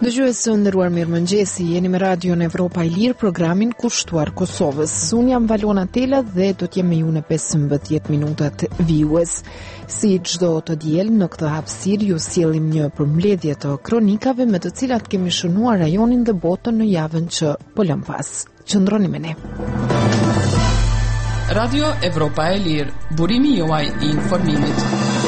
Dëgjues së nderuar, mirëmëngjesi, jeni me Radion Evropa e Lirë, programin kushtuar Kosovës. Unë jam Valona Tela dhe do t'jem me ju në 15 minutat vijues. Si çdo të diel në këtë hapësirë ju sjellim një përmbledhje të kronikave me të cilat kemi shënuar rajonin dhe botën në javën që po lëm pas. Qëndroni me ne. Radio Evropa e Lirë, burimi juaj i informimit.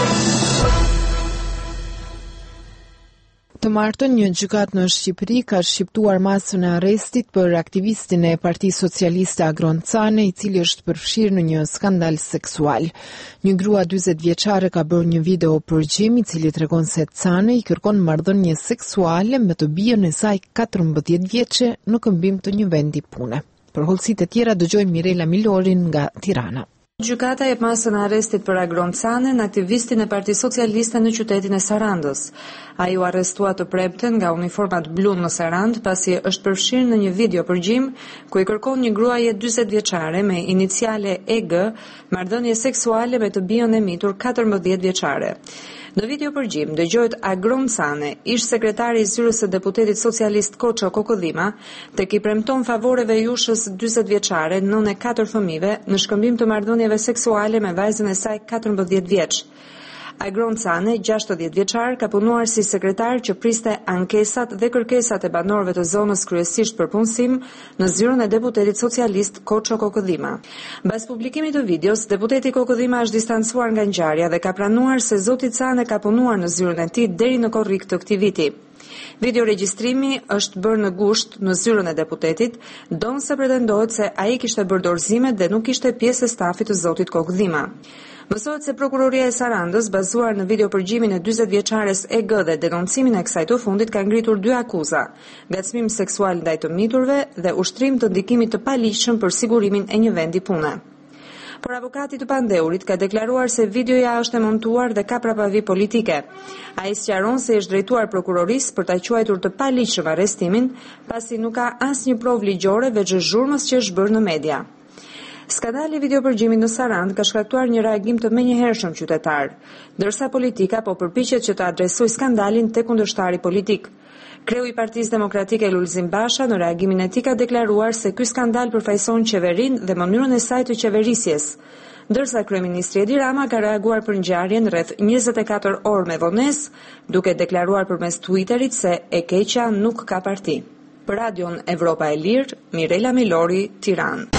Të martën, një gjykat në Shqipëri ka shqiptuar masën e arrestit për aktivistin e Partisë Socialiste Agron Cane, i cili është përfshirë në një skandal seksual. Një grua 40 vjeçare ka bërë një video përgjim i cili tregon se Cane i kërkon marrëdhënie seksuale me të bijën e saj 14 vjeçe në këmbim të një vendi pune. Për hollësitë e tjera dëgjojmë Mirela Milorin nga Tirana. Gjykata jep masën e arrestit për Agron Canen, aktivistin e Partisë Socialiste në qytetin e Sarandës. Ai u arrestua të premten nga uniformat blu në Sarandë pasi është përfshirë në një video përgjim ku i kërkon një gruaje 40 vjeçare me iniciale EG marrëdhënie seksuale me të bijën e mitur 14 vjeçare. Në video përgjim dëgjohet Agron Cane, ish sekretari i zyrës së deputetit socialist Koço Kokodhima, tek i premton favoreve jushës 40 vjeçare, nënë e 4 fëmijëve, në shkëmbim të marrëdhënieve seksuale me vajzën e saj 14 vjeç. Agron Cane, 60 vjeçar, ka punuar si sekretar që priste ankesat dhe kërkesat e banorëve të zonës kryesisht për punësim në zyrën e deputetit socialist Koço Kokodhima. Mbas publikimit të videos, deputeti Kokodhima është distancuar nga ngjarja dhe ka pranuar se zoti Cane ka punuar në zyrën e tij deri në korrik të këtij viti. Video regjistrimi është bërë në gusht në zyrën e deputetit, donse pretendohet se ai kishte bërë dorëzimet dhe nuk ishte pjesë e stafit të zotit Kokodhima. Mësohet se prokuroria e Sarandës, bazuar në videopërgjimin e 40 vjeçares EG dhe denoncimin e kësaj të fundit, ka ngritur 2 akuza: ngacmim seksual ndaj të miturve dhe ushtrim të ndikimit të paligjshëm për sigurimin e një vendi pune. Por avokati të pandeurit ka deklaruar se videoja është e montuar dhe ka prapavi politike. Ai sqaron se është drejtuar prokurorisë për ta quajtur të paligjshëm arrestimin, pasi nuk ka asnjë provë ligjore veç zhurmës që është bërë në media. Skandali i videopërgjimit në Sarandë ka shkaktuar një reagim të menjëhershëm qytetar, ndërsa politika po përpiqet që të adresojë skandalin tek kundërshtari politik. Kreu i Partisë Demokratike Lulzim Basha në reagimin e tij ka deklaruar se ky skandal përfaqëson qeverinë dhe mënyrën e saj të qeverisjes, ndërsa kryeministri Edi Rama ka reaguar për ngjarjen rreth 24 orë me vonesë, duke deklaruar përmes Twitterit se e keqja nuk ka parti. Për Radion Evropa e Lirë, Mirela Milori, Tiranë.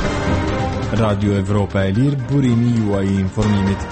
Radio Evropa e Lirë, burimi juaj i informimit.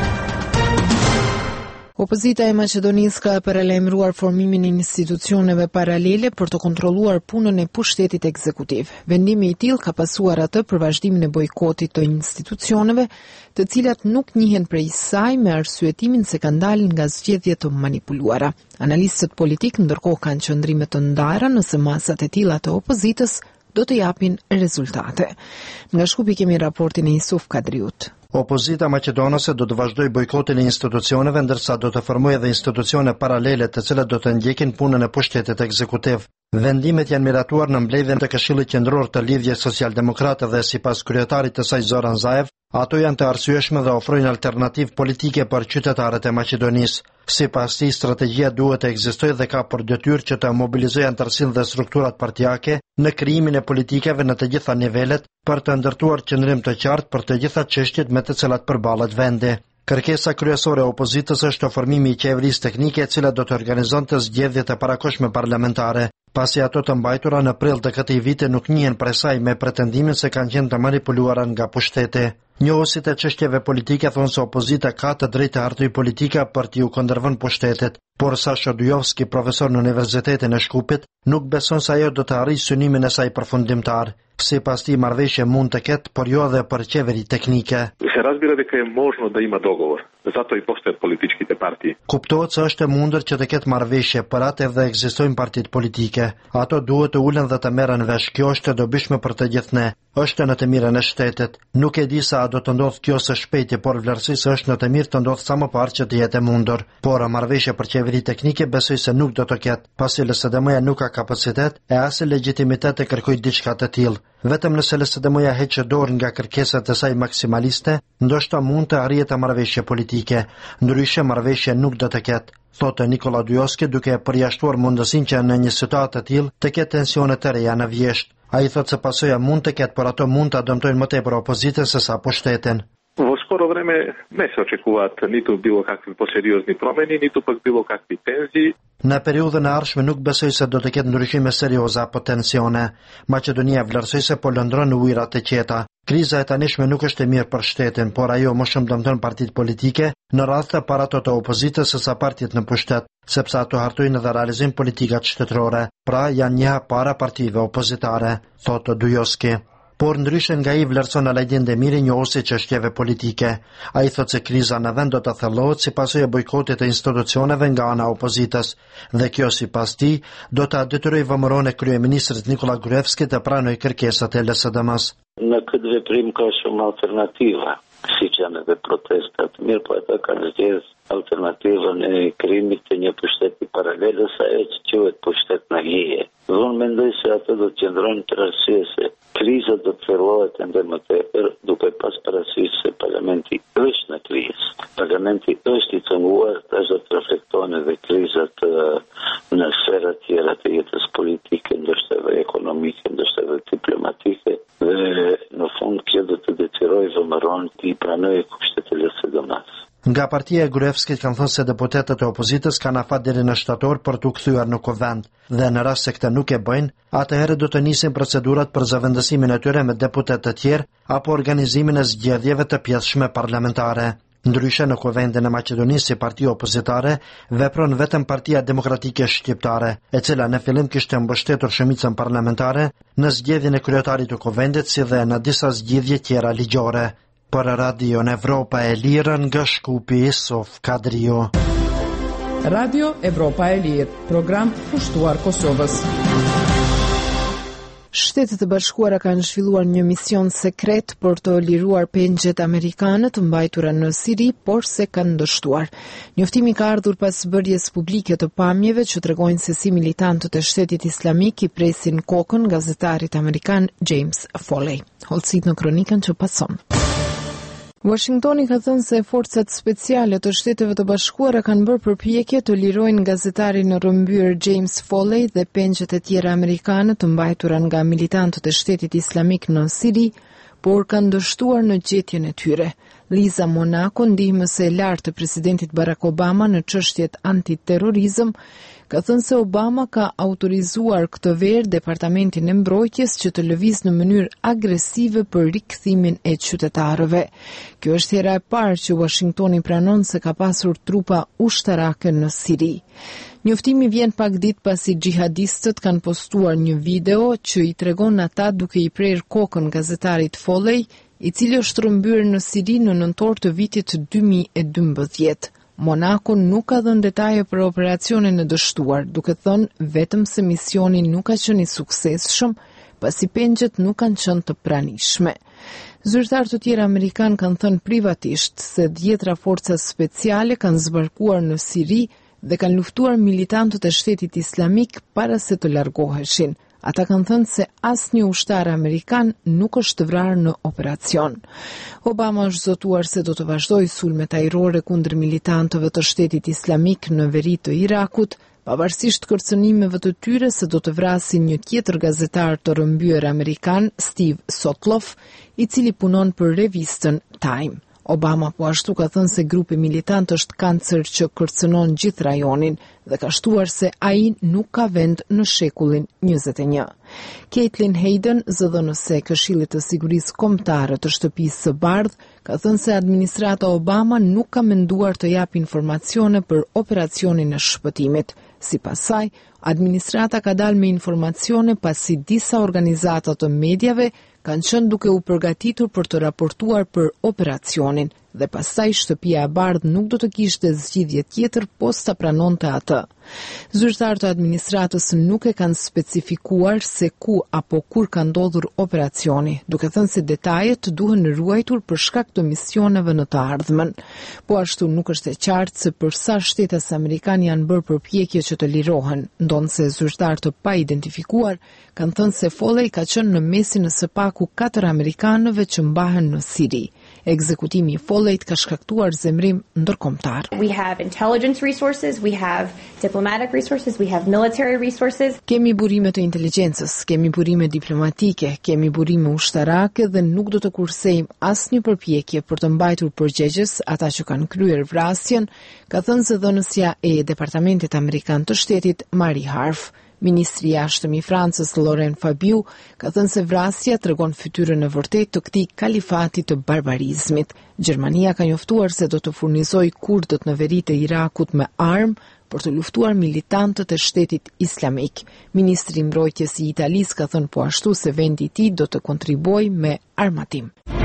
Opozita e Maqedonisë ka paralajmëruar formimin e institucioneve paralele për të kontrolluar punën e pushtetit ekzekutiv. Vendimi i tillë ka pasuar atë për vazhdimin e bojkotit të institucioneve, të cilat nuk njihen prej saj me arsyetimin se kanë dalë nga zgjedhje të manipuluara. Analistët politik ndërkohë kanë qëndrime të ndara nëse masat e tilla të opozitës do të japin rezultate. Nga Shkupi kemi raportin e Yusuf Kadriut. Opozita maqedonase do të vazhdojë bojkotin e institucioneve, ndërsa do të formojë edhe institucione paralele të cilat do të ndjekin punën e pushtetit ekzekutiv. Vendimet janë miratuar në mbledhjen të Këshillit Qendror të Lidhjes Socialdemokrate dhe sipas kryetarit të saj Zoran Zaev, ato janë të arsyeshme dhe ofrojnë alternativë politike për qytetarët e Maqedonisë. Sipas tij, strategjia duhet të ekzistojë dhe ka për detyrë që të mobilizojë anëtarësinë dhe strukturat partijake në krijimin e politikave në të gjitha nivelet për të ndërtuar qëndrim të qartë për të gjitha çështjet me të cilat përballet vendi. Kërkesa kryesore e opozitës është formimi i qeverisë teknike, e cila do të organizonte zgjedhjet e parakohshme parlamentare, pasi ato të mbajtura në prill të këtij viti nuk njihen prej saj me pretendimin se kanë qenë të manipuluara nga pushteti. Njohësit e çështjeve politike thonë se opozita ka të drejtë të hartoj politika për t'ju kundërvënë pushtetit, por Sasha Dujovski, profesor në Universitetin e Shkupit, nuk beson se ajo do të arrijë synimin e saj përfundimtar. Sipas tij, marrëveshje mund të ketë, por jo edhe për qeveri teknike. Se разбира дека е можно да има договор. Zato i postoje političkите partije. Kuptohet se është e mundur që të ketë marrëveshje, për atë edhe ekzistojnë partitë politike. Ato duhet të ulen dhe të merren vesh. Kjo është e dobishme për të gjithë ne. është në të mirën e shtetit. Nuk e di sa do të ndodh kjo së shpejti, por vlerësisht është në të mirë të ndodh sa më parë që të jetë e mundur. Por marrëveshje për qeveri teknike besoj se nuk do të ketë, pasi LSDM-ja nuk ka kapacitet e as legjitimitet të kërkojë diçka të tillë. Vetëm nëse LSDM-ja heqë dorë nga kërkesat e saj maksimaliste, ndoshta mund të arrihet marrëveshje politike. Ndryshe marrëveshje nuk do të ketë, thotë Nikola Dujoski, duke përjashtuar mundësinë që në një situatë të tillë të ketë tensione të reja në vjesht. Ai thotë se pasoja mund të ketë, por ato mund ta dëmtojnë më tepër opozitën se sa pushtetin. Во скоро време не се очекуваат ниту било какви посериозни промени, ниту пак било какви тензии. Në periudhën e ardhshme nuk besoj se do të ketë ndryshime serioze apo tensione. Maqedonia vlerësoj se po lëndron në ujëra të qeta. Kriza e tanishme nuk është e mirë për shtetin, por ajo më shumë dëmton partitë politike në radhë të para të opozitës se sa partitë në pushtet, sepse ato hartojnë dhe realizojnë politikat shtetërore, pra janë një hap para partive opozitare, thotë Dujoski. Por ndryshe nga i vlerëson Alajdin Demiri njohësi çështjeve politike. Ai thotë se kriza në vend do të thellohet si pasojë e bojkotit të institucioneve nga ana e opozitës, dhe kjo sipas tij do ta detyrojë vëmëron e kryeministrit Nikola Gruevski të pranojë kërkesat e LSDM-s. Në këtë veprim ka shumë alternativa, siç janë edhe protestat, mirë po ata kanë zgjedhur alternativën e krijimit të një pushteti paralel ose ajo që quhet pushtet në hije. Unë mendoj se ato do të qëndrojnë të arsye se kriza do të thellohet ende më tepër, duke pas parasysh se parlamenti është në krizë. Parlamenti është i cënguar, tash do të reflektojnë edhe krizat në sfera tjera të jetës politike, ndoshta edhe ekonomike, ndoshta edhe diplomatike, dhe në fund kjo do të detyrojë vëmëron të i pranojë kushtet e LSDM-s. Nga partia e Gruevskit kanë thënë se deputetët e opozitës kanë afat deri në shtator për t'u kthyer në kuvend, dhe në rast se këtë nuk e bëjnë, atëherë do të nisin procedurat për zëvendësimin e tyre me deputet të tjerë apo organizimin e zgjedhjeve të pjesshme parlamentare. Ndryshe në kuvendin e Maqedonisë si parti opozitare vepron vetëm Partia Demokratike Shqiptare, e cila në fillim kishte mbështetur shumicën parlamentare në zgjedhjen e kryetarit të kuvendit si dhe në disa zgjedhje tjera ligjore. Për Radio Evropa e Lirë nga Shkupi, Sof Kadrio. Radio Evropa e Lirë, program pushtuar Kosovës. Shtetet e Bashkuara kanë zhvilluar një mision sekret për të liruar pengjet amerikane të mbajtura në Siri, por se kanë dështuar. Njoftimi ka ardhur pas bërjes publike të pamjeve që tregojnë se si militantët e Shtetit Islamik i presin kokën gazetarit amerikan James Foley. Holcit në kronikën që pason. Washingtoni ka thënë se forcat speciale të Shteteve të Bashkuara kanë bërë përpjekje të lirojnë gazetarin rrëmbyer James Foley dhe pengjet e tjera amerikane të mbajtura nga militantët e Shtetit Islamik në Siri, por kanë dështuar në gjetjen e tyre. Liza Monaco, ndihmëse e lartë të presidentit Barack Obama në çështjet antiterrorizëm, ka thënë se Obama ka autorizuar këtë verë Departamentin e Mbrojtjes që të lëvizë në mënyrë agresive për rikthimin e qytetarëve. Kjo është hera e parë që Washingtoni pranon se ka pasur trupa ushtarake në Siri. Njoftimi vjen pak ditë pasi xhihadistët kanë postuar një video që i tregon ata duke i prerë kokën gazetarit Foley, i cili është rrëmbyer në Siri në nëntor të vitit 2012. Monaco nuk ka dhënë detaje për operacionin e dështuar, duke thënë vetëm se misioni nuk ka qenë i suksesshëm, pasi pengjet nuk kanë qenë të pranishme. Zyrtarë të tjerë amerikanë kanë thënë privatisht se 10 forca speciale kanë zbarkuar në Siri dhe kanë luftuar militantët e Shtetit Islamik para se të largoheshin. Ata kanë thënë se asnjë ushtar amerikan nuk është vrarë në operacion. Obama është zotuar se do të vazhdojë sulmet ajrore kundër militantëve të Shtetit Islamik në veri të Irakut, pavarësisht kërcënimeve të tyre se do të vrasin një tjetër gazetar të rrëmbyer amerikan, Steve Sotloff, i cili punon për revistën Time. Obama po ashtu ka thënë se grupi militant është kancer që kërcënon gjithë rajonin dhe ka shtuar se ai nuk ka vend në shekullin 21. Caitlin Hayden, zëdhënëse e Këshillit të Sigurisë Kombëtare të Shtëpisë së Bardhë, ka thënë se administrata Obama nuk ka menduar të japë informacione për operacionin e shpëtimit. Sipas saj, Administrata ka dalë me informacione pasi disa organizata të medjave kanë qenë duke u përgatitur për të raportuar për operacionin dhe pastaj Shtëpia e Bardhë nuk do të kishte zgjidhje tjetër posta pranonte atë. Zyrtarët e administratës nuk e kanë specifikuar se ku apo kur ka ndodhur operacioni, duke thënë se detajet duhen ruajtur për shkak të misioneve në të ardhmen. Po ashtu nuk është e qartë se për sa shtetet amerikane janë bërë përpjekje që të lirohen, ndonse zyrtarë të pa identifikuar kanë thënë se Foley ka qenë në mesin e së paku 4 amerikanëve që mbahen në Siri. Ekzekutimi i Foleyt ka shkaktuar zemrim ndërkombëtar. We have intelligence resources, we have diplomatic resources, we have military resources. Kemi burime të inteligjencës, kemi burime diplomatike, kemi burime ushtarake dhe nuk do të kursejmë asnjë përpjekje për të mbajtur përgjegjës ata që kanë kryer vrasjen, ka thënë zëdhënësja e Departamentit Amerikan të Shtetit Marie Harf. Ministri i jashtëm i Francës Laurent Fabiu ka thënë se vrasja tregon fytyrën e vërtetë të këtij kalifati të barbarizmit. Gjermania ka njoftuar se do të furnizojë kurdët në veri të Irakut me armë për të luftuar militantët e Shtetit Islamik. Ministri i Mbrojtjes i Italisë ka thënë po ashtu se vendi i tij do të kontribuojë me armatim.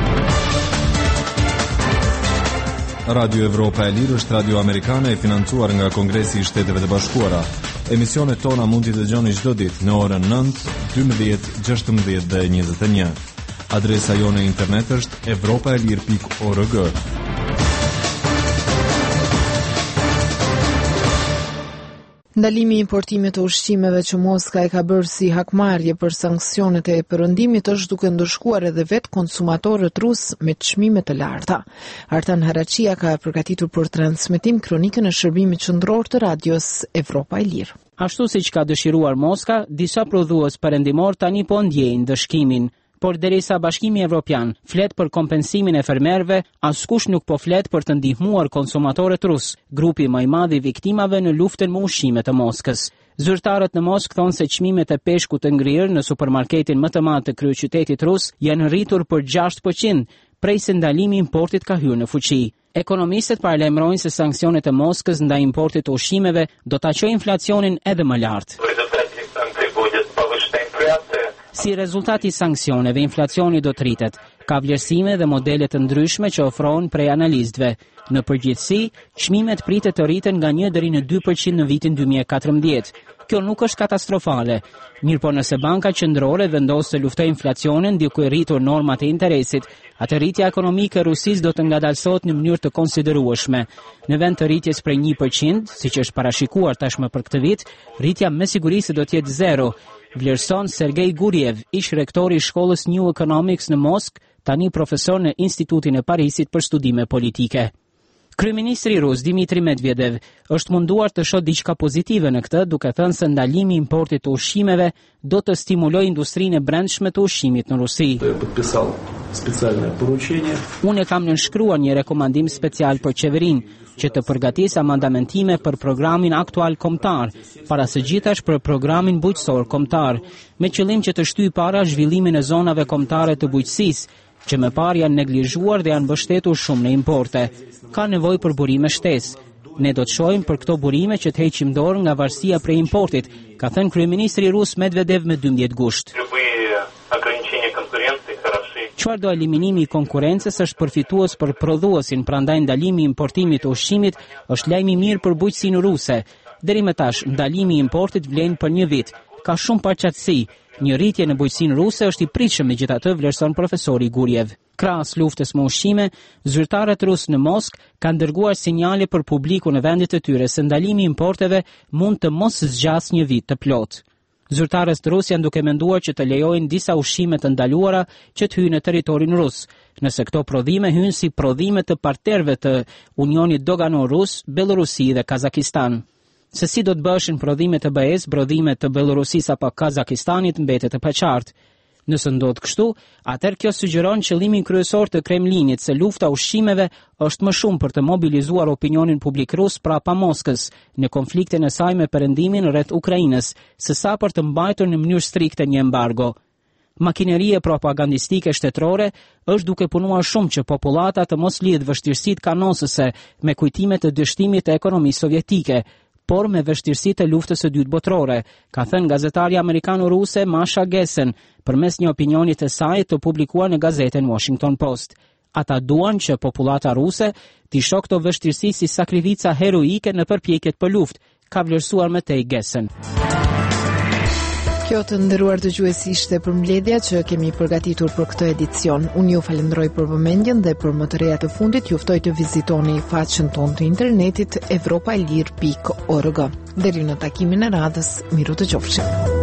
Radio Evropa e Lirë është radio amerikane e financuar nga Kongresi i Shteteve të Bashkuara. Emisionet tona mund t'i dëgjoni çdo ditë në orën 9, 12, 16 dhe 21. Adresa jone internet është evropaelir.org. Ndalimi i importimit të ushqimeve që Moska e ka bërë si hakmarrje për sanksionet e perëndimit është duke ndëshkuar edhe vetë konsumatorët rusë me çmime të larta. Artan Harachia ka përgatitur për transmetim kronikën e shërbimit qendror të radios Evropa e Lirë. Ashtu siç ka dëshiruar Moska, disa prodhues perëndimor tani po ndjejnë dëshkimin. Por derisa Bashkimi Evropian flet për kompensimin e fermerëve, askush nuk po flet për të ndihmuar konsumatorët rus, grupi më i madh i viktimave në luftën me ushqime të Moskës. Zyrtarët në Moskë thonë se çmimet e peshkut të ngrirë në supermarketin më të madh të kryeqytetit rus janë rritur për 6% prej se ndalimi i importit ka hyrë në fuqi. Ekonomistët paralajmërojnë se sanksionet e Moskës ndaj importit të ushqimeve do ta çojë inflacionin edhe më lart. Si rezultati i sanksioneve, inflacioni do të rritet. Ka vlerësime dhe modele të ndryshme që ofrohen prej analistëve. Në përgjithësi, çmimet pritet të rriten nga 1 deri në 2% në vitin 2014. Kjo nuk është katastrofale. Mirëpo nëse Banka Qendrore vendos të luftojë inflacionin duke rritur normat e interesit, atë rritja ekonomike e Rusisë do të ngadalësohet në mënyrë të konsiderueshme. Në vend të rritjes prej 1%, siç është parashikuar tashmë për këtë vit, rritja me siguri se do të jetë 0. Vlerëson Sergej Guriev, ish rektori i shkollës New Economics në Moskë, tani profesor në Institutin e Parisit për studime politike. Kryeministri rus Dmitri Medvedev është munduar të shohë diçka pozitive në këtë, duke thënë se ndalimi i importit të ushqimeve do të stimulojë industrinë e brendshme të ushqimit në Rusi. Unë kam nënshkruar një rekomandim special për qeverinë që të përgatisë amandamentime për programin aktual kombëtar, para së gjithash për programin bujqësor kombëtar, me qëllim që të shtyjë para zhvillimin e zonave kombëtare të bujqësisë, që më parë janë neglizhuar dhe janë mbështetur shumë në importe. Ka nevojë për burime shtesë. Ne do të shohim për këto burime që të heqim dorë nga varësia prej importit, ka thënë kryeministri rus Medvedev me 12 gusht. Çfarë do eliminimi i konkurrencës është përfitues për prodhuesin, prandaj ndalimi i importimit të ushqimit është lajm i mirë për bujqësinë ruse. Deri më tash, ndalimi i importit vlen për 1 vit. Ka shumë paraqësi. Një rritje në bujqësinë ruse është i pritshëm, megjithatë vlerëson profesori Guriev. Krahas luftës me ushqime, zyrtarët rusë në Moskë kanë dërguar sinjale për publikun në vendit të tyre se ndalimi i importeve mund të mos zgjasë 1 vit të plotë. Zyrtarët rusë janë duke menduar që të lejojnë disa ushqime të ndaluara që të hyjnë në territorin rus, nëse këto prodhime hyjnë si prodhime të partnerëve të Unionit Doganor Rus, Belorusi dhe Kazakistan. Se si do të bëshin prodhimet e BE-s, prodhimet të Belorusisë apo Kazakistanit mbetet e paqartë. Nëse ndodh kështu, atëherë kjo sugjeron qëllimin kryesor të Kremlinit se lufta ushqimeve është më shumë për të mobilizuar opinionin publik rus prapa Moskës në konfliktin e saj me perëndimin rreth Ukrainës, sesa për të mbajtur në mënyrë strikte një embargo. Makineria propagandistike shtetërore është duke punuar shumë që popullata të mos lidh vështirësitë kanosëse me kujtimet e dështimit të ekonomisë sovjetike, por me vështirësi të luftës së dytë botërore, ka thënë gazetarja amerikano-ruse Masha Gessen përmes një opinioni të saj të publikuar në gazetën Washington Post. Ata duan që popullata ruse t'i shoh këto vështirësi si sakrifica heroike në përpjekjet për luftë, ka vlerësuar më tej Gessen. Kjo të nderuar dëgjues ishte përmbledhja që kemi përgatitur për këtë edicion. Unë ju falenderoj për vëmendjen dhe për më të reja të fundit ju ftoj të vizitoni faqen tonë të internetit evropaelir.org. Deri në takimin e radhës, miru të qofshim.